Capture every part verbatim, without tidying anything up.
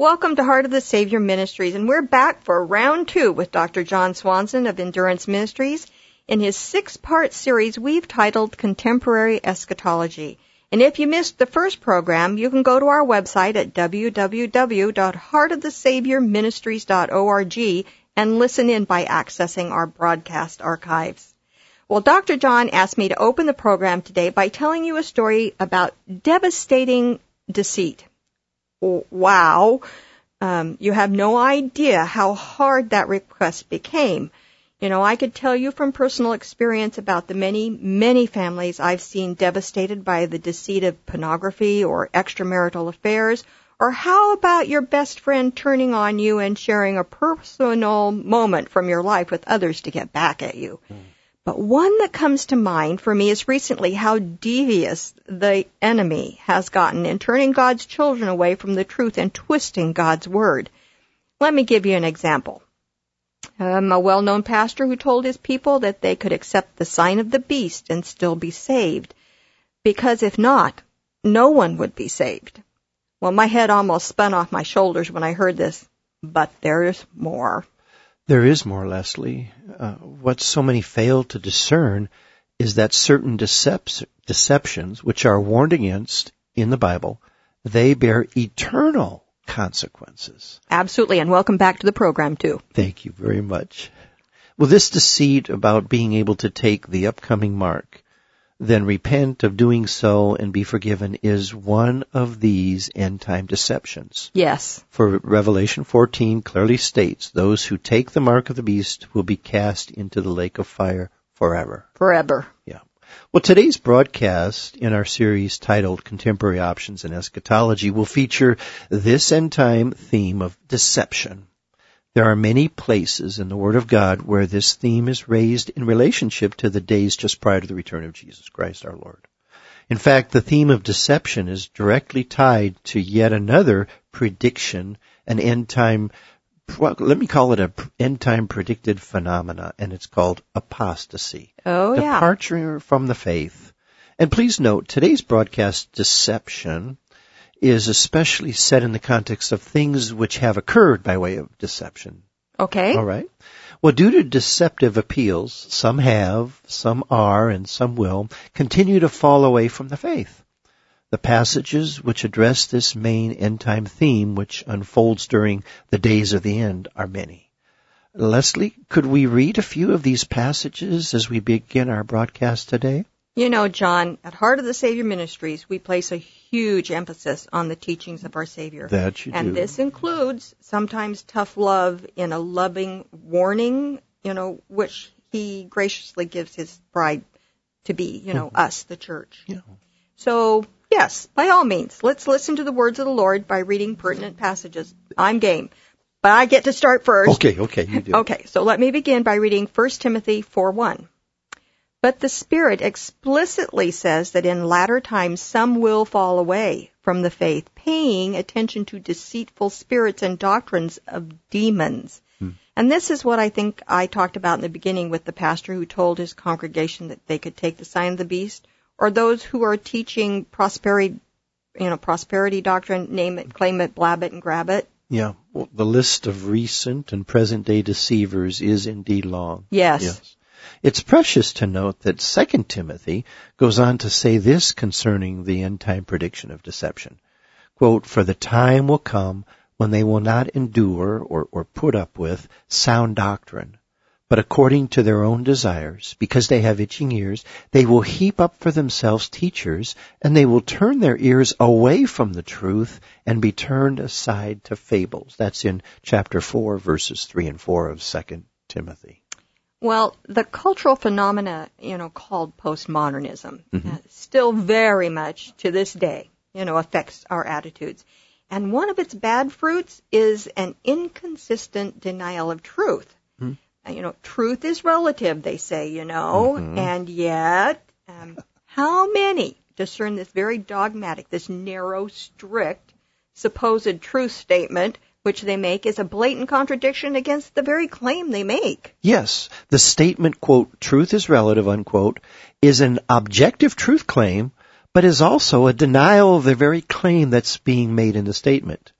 Welcome to Heart of the Savior Ministries, and we're back for round two with Doctor John Swanson of Endurance Ministries. In his six-part series, we've titled Contemporary Eschatology. And if you missed the first program, you can go to our website at w w w dot heart of the savior ministries dot org and listen in by accessing our broadcast archives. Well, Doctor John asked me to open the program today by telling you a story about devastating deceit. Wow. Um, you have no idea how hard that request became. You know, I could tell you from personal experience about the many, many families I've seen devastated by the deceit of pornography or extramarital affairs, or how about your best friend turning on you and sharing a personal moment from your life with others to get back at you. Mm. But one that comes to mind for me is recently how devious the enemy has gotten in turning God's children away from the truth and twisting God's word. Let me give you an example. Um, a well-known pastor who told his people that they could accept the sign of the beast and still be saved, because if not, no one would be saved. Well, my head almost spun off my shoulders when I heard this, but there's more. There is more, Leslie. Uh, what so many fail to discern is that certain decep- deceptions, which are warned against in the Bible, they bear eternal consequences. Absolutely, and welcome back to the program, too. Thank you very much. Well, this deceit about being able to take the upcoming mark, then repent of doing so and be forgiven, is one of these end-time deceptions. Yes. For Revelation fourteen clearly states, those who take the mark of the beast will be cast into the lake of fire forever. Forever. Yeah. Well, today's broadcast in our series titled Contemporary Options in Eschatology will feature this end-time theme of deception. There are many places in the Word of God where this theme is raised in relationship to the days just prior to the return of Jesus Christ our Lord. In fact, the theme of deception is directly tied to yet another prediction, an end-time, well, let me call it an end-time predicted phenomena, and it's called apostasy. Oh, yeah. Departure from the faith. And please note, today's broadcast deception is especially set in the context of things which have occurred by way of deception. Okay. All right. Well, due to deceptive appeals, some have, some are, and some will continue to fall away from the faith. The passages which address this main end-time theme, which unfolds during the days of the end, are many. Leslie, could we read a few of these passages as we begin our broadcast today? You know, John, at Heart of the Savior Ministries, we place a huge emphasis on the teachings of our Savior. That you do. And this includes sometimes tough love in a loving warning, you know, which he graciously gives his bride to be, you know, mm-hmm. us, the church. Yeah. So, yes, by all means, let's listen to the words of the Lord by reading pertinent passages. I'm game. But I get to start first. Okay, okay, you do. Okay, so let me begin by reading First Timothy four one. But the Spirit explicitly says that in latter times some will fall away from the faith, paying attention to deceitful spirits and doctrines of demons. Hmm. And this is what I think I talked about in the beginning with the pastor who told his congregation that they could take the sign of the beast, or those who are teaching prosperity, you know, prosperity doctrine, name it, claim it, blab it, and grab it. Yeah, well, the list of recent and present-day deceivers is indeed long. Yes. Yes. It's precious to note that Second Timothy goes on to say this concerning the end-time prediction of deception. Quote, for the time will come when they will not endure or, or put up with sound doctrine, but according to their own desires, because they have itching ears, they will heap up for themselves teachers, and they will turn their ears away from the truth and be turned aside to fables. That's in chapter four, verses three and four of Second Timothy. Well, the cultural phenomena, you know, called postmodernism, mm-hmm. uh, still very much to this day, you know, affects our attitudes. And one of its bad fruits is an inconsistent denial of truth. Mm-hmm. Uh, you know, truth is relative, they say, you know, mm-hmm. and yet, um, how many discern this very dogmatic, this narrow, strict, supposed truth statement which they make is a blatant contradiction against the very claim they make. Yes, the statement, quote, truth is relative, unquote, is an objective truth claim, but is also a denial of the very claim that's being made in the statement.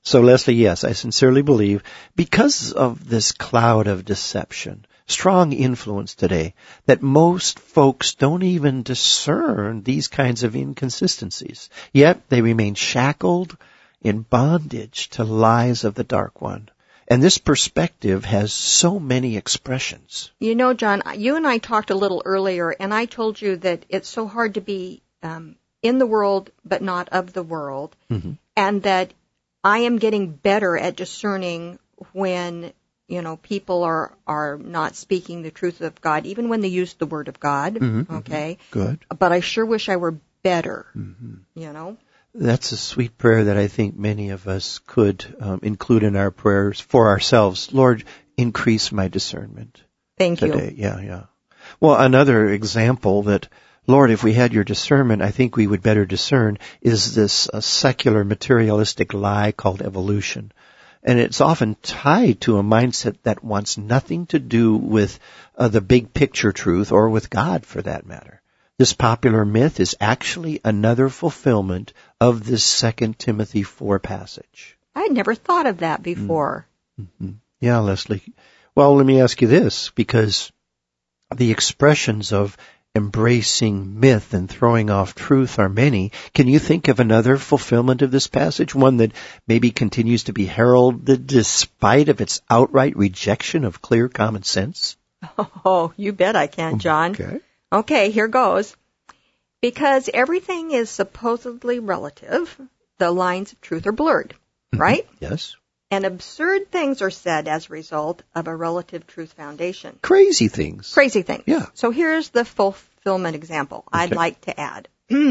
So, Leslie, yes, I sincerely believe because of this cloud of deception, strong influence today, that most folks don't even discern these kinds of inconsistencies. Yet they remain shackled in bondage to lies of the dark one. And this perspective has so many expressions. You know, John, you and I talked a little earlier, and I told you that it's so hard to be um, in the world but not of the world, mm-hmm. and that I am getting better at discerning when, you know, people are, are not speaking the truth of God, even when they use the word of God, mm-hmm, okay? Good. But I sure wish I were better, mm-hmm. you know? That's a sweet prayer that I think many of us could um, include in our prayers for ourselves. Lord, increase my discernment. Thank today. you. Yeah, yeah. Well, another example that, Lord, if we had your discernment, I think we would better discern, is this uh, secular materialistic lie called evolution. And it's often tied to a mindset that wants nothing to do with uh, the big picture truth or with God for that matter. This popular myth is actually another fulfillment of this Second Timothy four passage. I had never thought of that before. Mm-hmm. Yeah, Leslie. Well, let me ask you this, because the expressions of embracing myth and throwing off truth are many. Can you think of another fulfillment of this passage, one that maybe continues to be heralded despite of its outright rejection of clear common sense? Oh, you bet I can, John. Okay. Okay, here goes. Because everything is supposedly relative, the lines of truth are blurred, right? Yes. And absurd things are said as a result of a relative truth foundation. Crazy things. Crazy things. Yeah. So here's the fulfillment example okay. I'd like to add.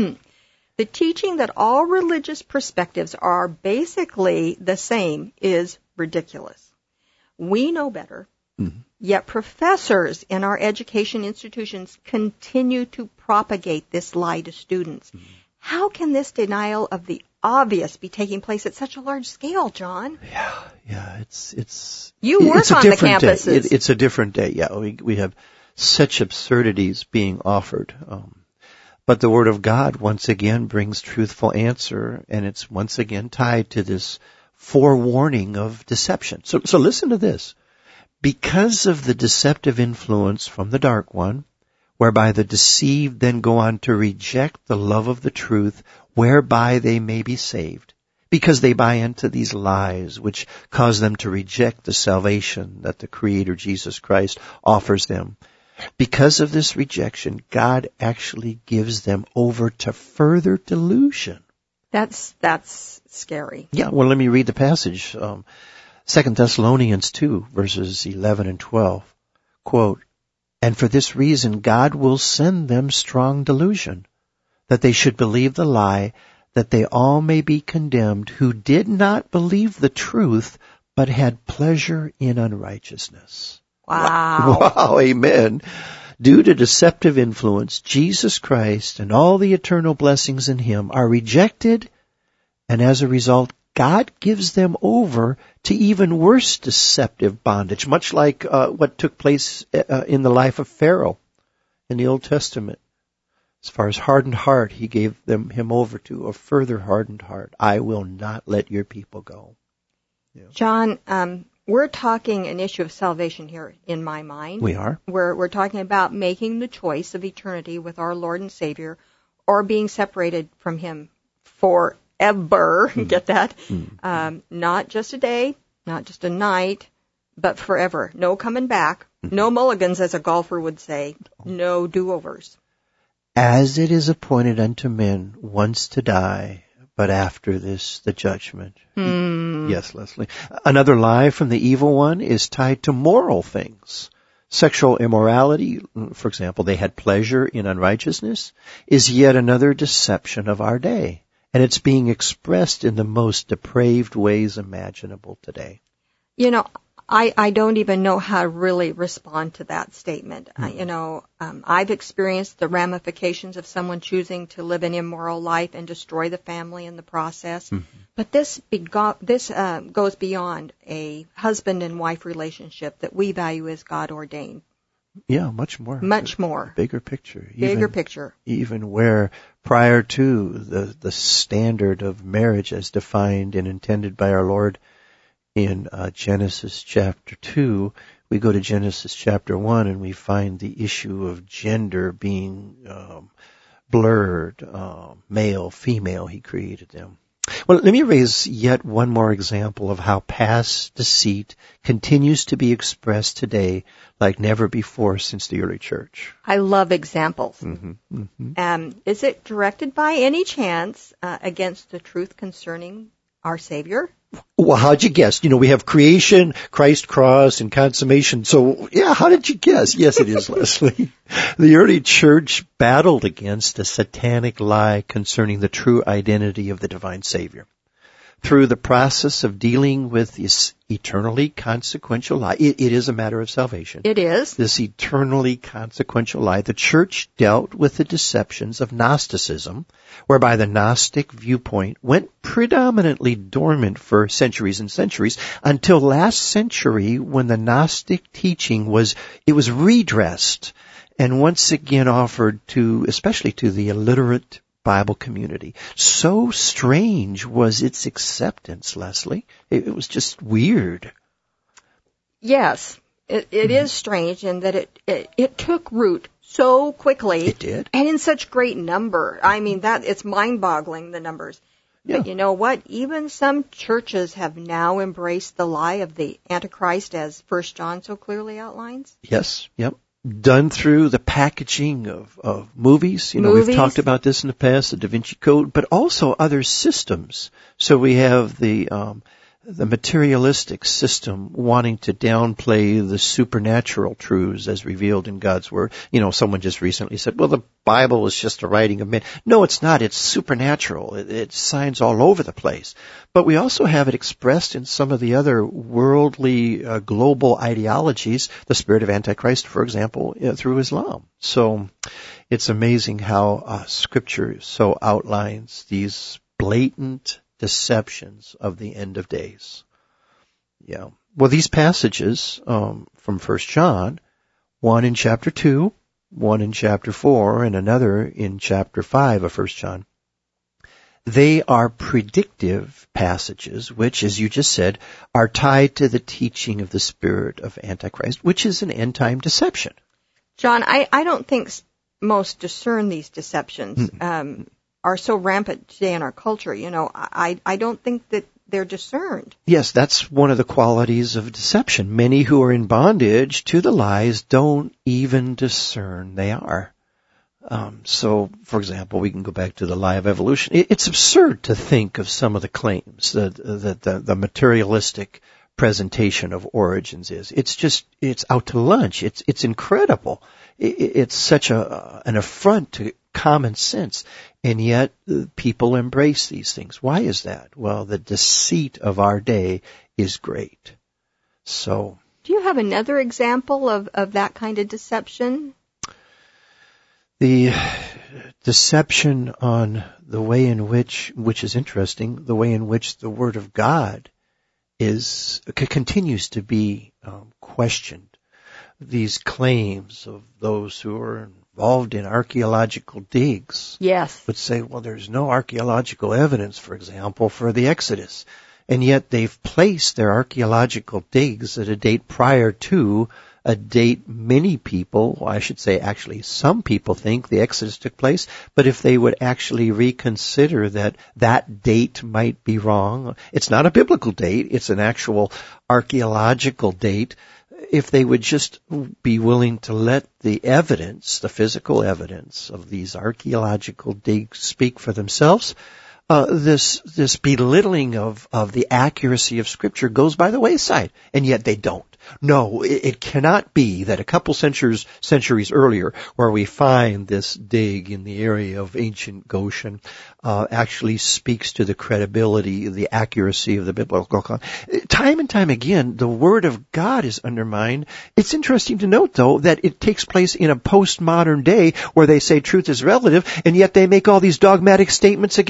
The teaching that all religious perspectives are basically the same is ridiculous. We know better, mm-hmm. yet professors in our education institutions continue to propagate this lie to students. Mm-hmm. How can this denial of the obvious be taking place at such a large scale, John? Yeah, yeah, it's it's. You work it's a on the different campuses. Day. It, it's a different day. Yeah, we we have such absurdities being offered, um, but the Word of God once again brings truthful answer, and it's once again tied to this forewarning of deception. So, so listen to this: because of the deceptive influence from the dark one, whereby the deceived then go on to reject the love of the truth, whereby they may be saved, because they buy into these lies which cause them to reject the salvation that the Creator Jesus Christ offers them. Because of this rejection, God actually gives them over to further delusion. That's that's scary. Yeah, well, let me read the passage. Um, Second Thessalonians two, verses eleven and twelve. Quote, "And for this reason God will send them strong delusion, that they should believe the lie, that they all may be condemned who did not believe the truth, but had pleasure in unrighteousness." Wow. Wow, amen. Due to deceptive influence, Jesus Christ and all the eternal blessings in Him are rejected, and as a result, God gives them over to even worse deceptive bondage, much like uh, what took place uh, in the life of Pharaoh in the Old Testament. As far as hardened heart, he gave them him over to a further hardened heart. I will not let your people go. Yeah. John, um, we're talking an issue of salvation here in my mind. We are. We're, we're talking about making the choice of eternity with our Lord and Savior or being separated from Him forever. Mm. Get that? Mm. Um, not just a day, not just a night, but forever. No coming back. Mm. No mulligans, as a golfer would say. No do-overs. As it is appointed unto men once to die, but after this the judgment. Hmm. Yes, Leslie. Another lie from the evil one is tied to moral things. Sexual immorality, for example, they had pleasure in unrighteousness, is yet another deception of our day. And it's being expressed in the most depraved ways imaginable today. You know, I, I don't even know how to really respond to that statement. Mm-hmm. Uh, you know, um, I've experienced the ramifications of someone choosing to live an immoral life and destroy the family in the process. Mm-hmm. But this bego- this uh, goes beyond a husband and wife relationship that we value as God ordained. Yeah, much more. Much more. Bigger picture. Bigger even, picture. Even where prior to the, the standard of marriage as defined and intended by our Lord in uh, Genesis chapter two, we go to Genesis chapter one and we find the issue of gender being um, blurred, uh, male, female, he created them. Well, let me raise yet one more example of how past deceit continues to be expressed today like never before since the early church. I love examples. Mm-hmm, mm-hmm. Um, is it directed by any chance uh, against the truth concerning our Savior? Well, how'd you guess? You know, we have creation, Christ cross, and consummation. So, yeah, how did you guess? Yes, it is, Leslie. The early church battled against a satanic lie concerning the true identity of the divine Savior. Through the process of dealing with this eternally consequential lie, it, it is a matter of salvation. It is. This eternally consequential lie, the church dealt with the deceptions of Gnosticism, whereby the Gnostic viewpoint went predominantly dormant for centuries and centuries until last century when the Gnostic teaching was, it was redressed and once again offered to, especially to the illiterate Bible community. So strange was its acceptance, Leslie. It, it was just weird. Yes, it, it mm-hmm. is strange in that it, it it took root so quickly. It did. And in such great number. I mean, that it's mind-boggling, the numbers. Yeah. But you know what? Even some churches have now embraced the lie of the Antichrist, as First John so clearly outlines. Yes, yep. Done through the packaging of, of movies. You know, movies. We've talked about this in the past, the Da Vinci Code, but also other systems. So we have the um, the materialistic system wanting to downplay the supernatural truths as revealed in God's Word. You know, someone just recently said, well, the Bible is just a writing of men. No, it's not. It's supernatural. It, it's signs all over the place. But we also have it expressed in some of the other worldly uh, global ideologies, the spirit of Antichrist, for example, uh, through Islam. So it's amazing how uh, Scripture so outlines these blatant deceptions of the end of days. Yeah. Well, these passages um, from First John, one in chapter two, one in chapter four, and another in chapter five of First John, they are predictive passages, which, as you just said, are tied to the teaching of the spirit of Antichrist, which is an end-time deception. John, I, I don't think most discern these deceptions. Mm-hmm. Um, are so rampant today in our culture. You know, I, I don't think that they're discerned. Yes, that's one of the qualities of deception. Many who are in bondage to the lies don't even discern they are. Um, so, for example, we can go back to the lie of evolution. It, it's absurd to think of some of the claims that, that the, the materialistic presentation of origins is. It's just, it's out to lunch. It's, it's incredible. It, it's such a, an affront to common sense. And yet people embrace these things. Why is that? Well, the deceit of our day is great. So, do you have another example of, of that kind of deception? The deception on the way in which, which is interesting, the way in which the Word of God is, continues to be um, questioned. These claims of those who are involved in archaeological digs. Yes. Would say, well, there's no archaeological evidence, for example, for the Exodus. And yet they've placed their archaeological digs at a date prior to a date many people, well, I should say actually some people think the Exodus took place, but if they would actually reconsider that that date might be wrong, it's not a biblical date, it's an actual archaeological date. If they would just be willing to let the evidence, the physical evidence of these archaeological digs speak for themselves, uh, this this belittling of, of the accuracy of Scripture goes by the wayside, and yet they don't. No, it, it cannot be that a couple centuries centuries earlier, where we find this dig in the area of ancient Goshen, uh, actually speaks to the credibility, the accuracy of the biblical content. Time and time again, the Word of God is undermined. It's interesting to note, though, that it takes place in a postmodern day where they say truth is relative, and yet they make all these dogmatic statements against the Word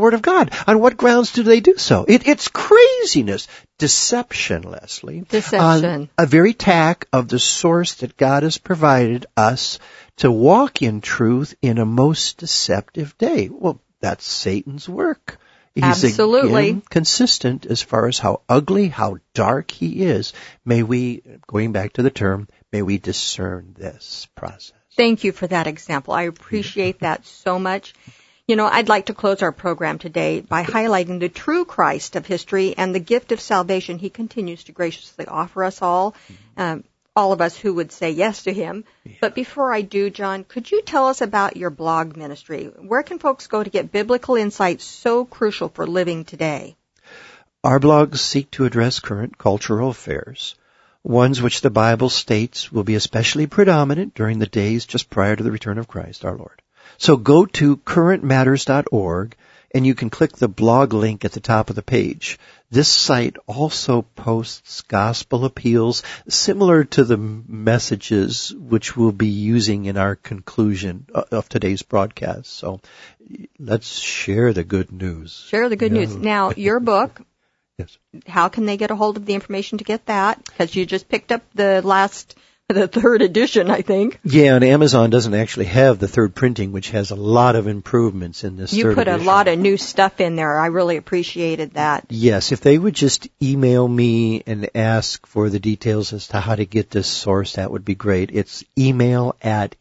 Word of God. On what grounds do they do so? It, it's craziness. Deception, Leslie. Deception. On a very tack of the source that God has provided us to walk in truth in a most deceptive day. Well, that's Satan's work. He's Absolutely. Again, consistent as far as how ugly, how dark he is. May we, going back to the term, may we discern this process. Thank you for that example. I appreciate that so much. You know, I'd like to close our program today by highlighting the true Christ of history and the gift of salvation he continues to graciously offer us all, um, all of us who would say yes to him. Yeah. But before I do, John, could you tell us about your blog ministry? Where can folks go to get biblical insights so crucial for living today? Our blogs seek to address current cultural affairs, ones which the Bible states will be especially predominant during the days just prior to the return of Christ our Lord. So go to current matters dot org and you can click the blog link at the top of the page. This site also posts gospel appeals similar to the messages which we'll be using in our conclusion of today's broadcast. So let's share the good news. Share the good yeah. news. Now, your book, yes. How can they get a hold of the information to get that? Because you just picked up the last, the third edition, I think. Yeah, and Amazon doesn't actually have the third printing, which has a lot of improvements in this you third put edition. A lot of new stuff in there. I really appreciated that. Yes, if they would just email me and ask for the details as to how to get this source, that would be great. It's email at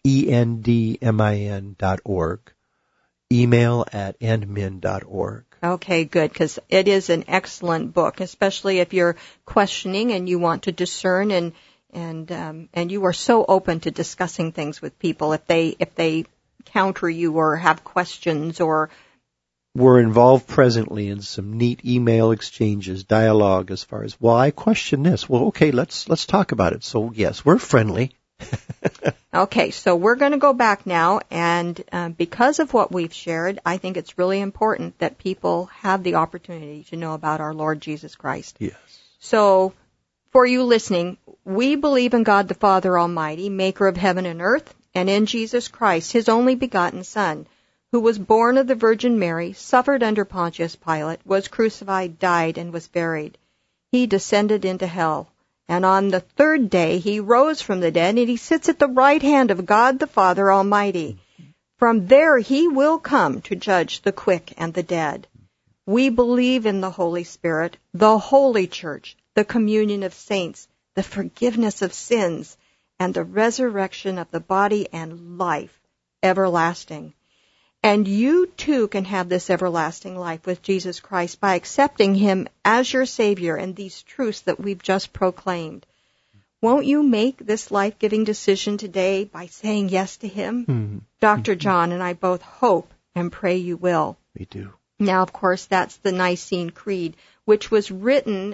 endmin dot org. Email at endmin dot org. Okay, good, because it is an excellent book, especially if you're questioning and you want to discern and and um, and you are so open to discussing things with people if they if they counter you or have questions or. We're involved presently in some neat email exchanges, dialogue as far as, well, I question this. Well, okay, let's let's talk about it. So yes, we're friendly. Okay, so we're going to go back now, and uh, because of what we've shared, I think it's really important that people have the opportunity to know about our Lord Jesus Christ. Yes. So, for you listening, we believe in God the Father Almighty, maker of heaven and earth, and in Jesus Christ, his only begotten Son, who was born of the Virgin Mary, suffered under Pontius Pilate, was crucified, died, and was buried. He descended into hell. And on the third day he rose from the dead, and he sits at the right hand of God the Father Almighty. From there he will come to judge the quick and the dead. We believe in the Holy Spirit, the Holy Church, the communion of saints, the forgiveness of sins, and the resurrection of the body and life everlasting. And you too can have this everlasting life with Jesus Christ by accepting him as your Savior and these truths that we've just proclaimed. Won't you make this life-giving decision today by saying yes to him? Mm-hmm. Doctor John and I both hope and pray you will. We do. Now, of course, that's the Nicene Creed, which was written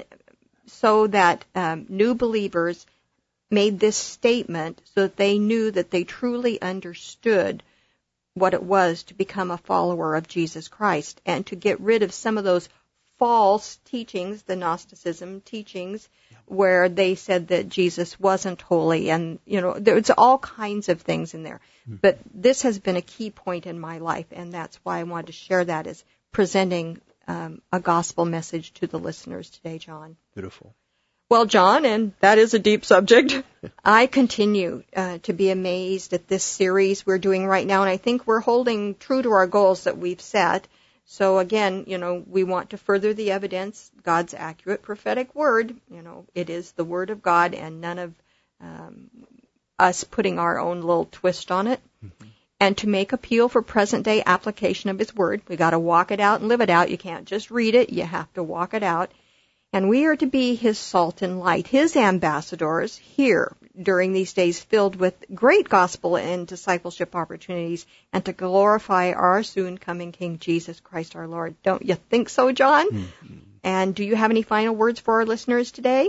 so that um, new believers made this statement so that they knew that they truly understood what it was to become a follower of Jesus Christ and to get rid of some of those false teachings, the Gnosticism teachings, where they said that Jesus wasn't holy, and, you know, there's all kinds of things in there. Mm. But this has been a key point in my life, and that's why I wanted to share that as presenting um, a gospel message to the listeners today, John. Beautiful. Well, John, and that is a deep subject, I continue uh, to be amazed at this series we're doing right now, and I think we're holding true to our goals that we've set. So again, you know, we want to further the evidence, God's accurate prophetic word. You know, it is the word of God and none of um, us putting our own little twist on it. Mm-hmm. And to make appeal for present-day application of his word. We got to walk it out and live it out. You can't just read it. You have to walk it out. And we are to be his salt and light, his ambassadors here during these days filled with great gospel and discipleship opportunities, and to glorify our soon-coming King, Jesus Christ our Lord. Don't you think so, John? Mm-hmm. And do you have any final words for our listeners today?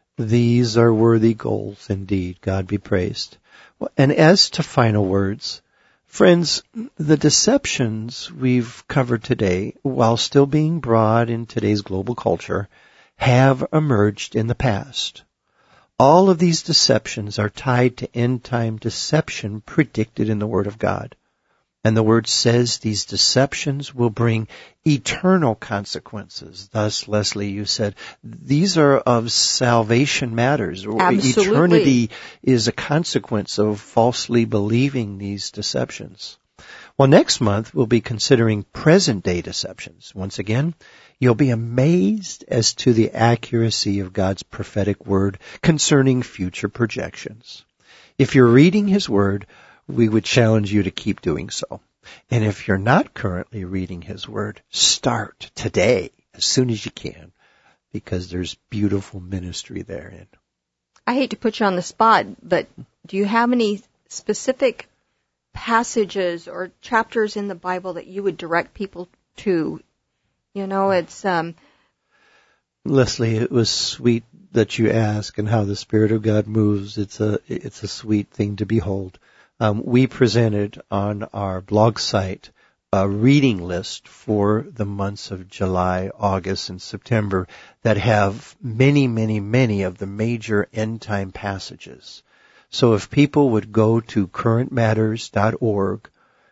These are worthy goals indeed. God be praised. And as to final words, friends, the deceptions we've covered today, while still being broad in today's global culture, have emerged in the past. All of these deceptions are tied to end-time deception predicted in the Word of God. And the Word says these deceptions will bring eternal consequences. Thus, Leslie, you said, these are of salvation matters. Absolutely. Eternity is a consequence of falsely believing these deceptions. Well, next month we'll be considering present-day deceptions. Once again, you'll be amazed as to the accuracy of God's prophetic word concerning future projections. If you're reading His Word, we would challenge you to keep doing so. And if you're not currently reading His Word, start today, as soon as you can, because there's beautiful ministry therein. I hate to put you on the spot, but do you have any specific passages or chapters in the Bible that you would direct people to? You know, it's... um Leslie, it was sweet that you ask and how the Spirit of God moves. It's a it's a sweet thing to behold. Um, we presented on our blog site a reading list for the months of July, August, and September that have many, many, many of the major end-time passages. So if people would go to current matters dot org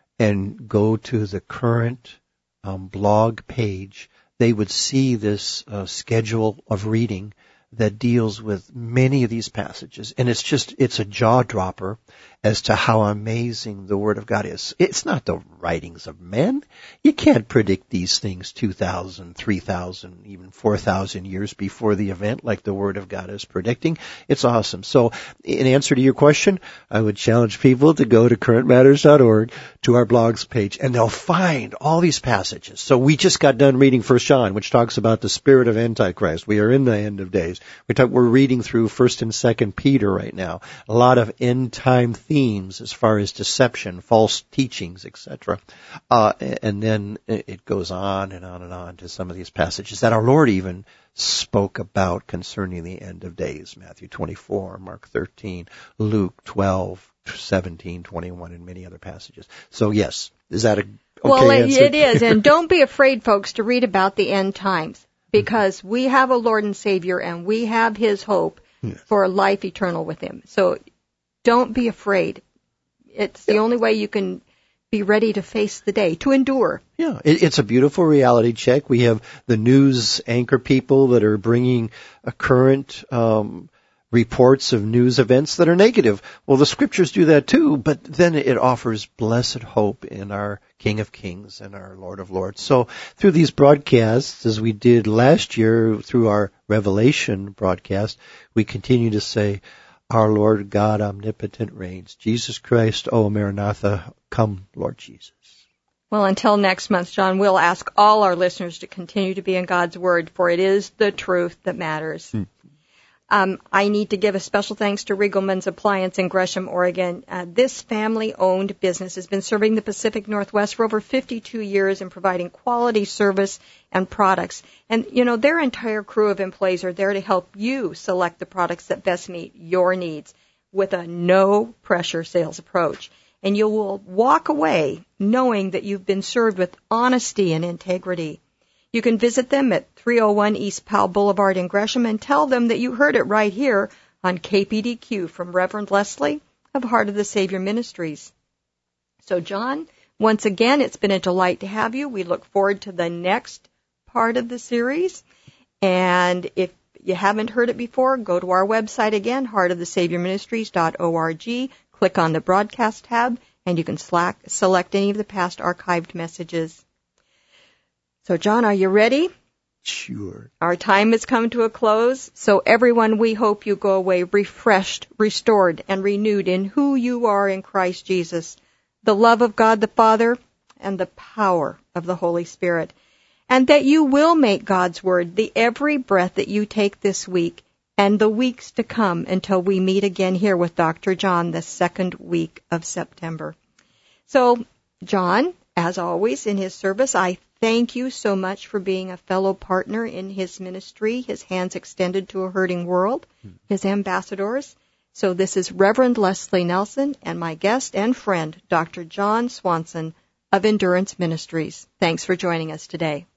and go to the current um, blog page, they would see this uh, schedule of reading that deals with many of these passages. And it's just, it's a jaw-dropper as to how amazing the Word of God is. It's not the writings of men. You can't predict these things two thousand, three thousand, even four thousand years before the event like the Word of God is predicting. It's awesome. So in answer to your question, I would challenge people to go to current matters dot org to our blogs page, and they'll find all these passages. So we just got done reading First John, which talks about the spirit of Antichrist. We are in the end of days. We talk, we're reading through First and Second Peter right now. A lot of end-time themes as far as deception, false teachings, et cetera. Uh, and then it goes on and on and on to some of these passages that our Lord even spoke about concerning the end of days. Matthew twenty-four, Mark thirteen, Luke twelve, seventeen, twenty-one, and many other passages. So yes, is that a okay well, it, answer? it is. And don't be afraid, folks, to read about the end times, because we have a Lord and Savior and we have His hope yes. for life eternal with Him. So don't be afraid. It's the yeah. only way you can be ready to face the day, to endure. Yeah, it, it's a beautiful reality check. We have the news anchor people that are bringing a current um, reports of news events that are negative. Well, the Scriptures do that too, but then it offers blessed hope in our King of Kings and our Lord of Lords. So through these broadcasts, as we did last year through our Revelation broadcast, we continue to say, our Lord God omnipotent reigns. Jesus Christ, O Maranatha, come, Lord Jesus. Well, until next month, John, we'll ask all our listeners to continue to be in God's Word, for it is the truth that matters. Hmm. Um, I need to give a special thanks to Riegelman's Appliance in Gresham, Oregon. Uh, this family-owned business has been serving the Pacific Northwest for over fifty-two years and providing quality service and products. And, you know, their entire crew of employees are there to help you select the products that best meet your needs with a no-pressure sales approach. And you will walk away knowing that you've been served with honesty and integrity. You can visit them at three oh one East Powell Boulevard in Gresham and tell them that you heard it right here on K P D Q from Reverend Leslie of Heart of the Savior Ministries. So, John, once again, it's been a delight to have you. We look forward to the next part of the series. And if you haven't heard it before, go to our website again, heart of the savior ministries dot org. Click on the broadcast tab, and you can slack, select any of the past archived messages. So, John, are you ready? Sure. Our time has come to a close. So, everyone, we hope you go away refreshed, restored, and renewed in who you are in Christ Jesus, the love of God the Father, and the power of the Holy Spirit, and that you will make God's Word the every breath that you take this week and the weeks to come until we meet again here with Doctor John the second week of September. So, John, as always, in his service, I thank you so much for being a fellow partner in his ministry, his hands extended to a hurting world, his ambassadors. So this is Reverend Leslie Nelson and my guest and friend, Doctor John Swanson of Endurance Ministries. Thanks for joining us today.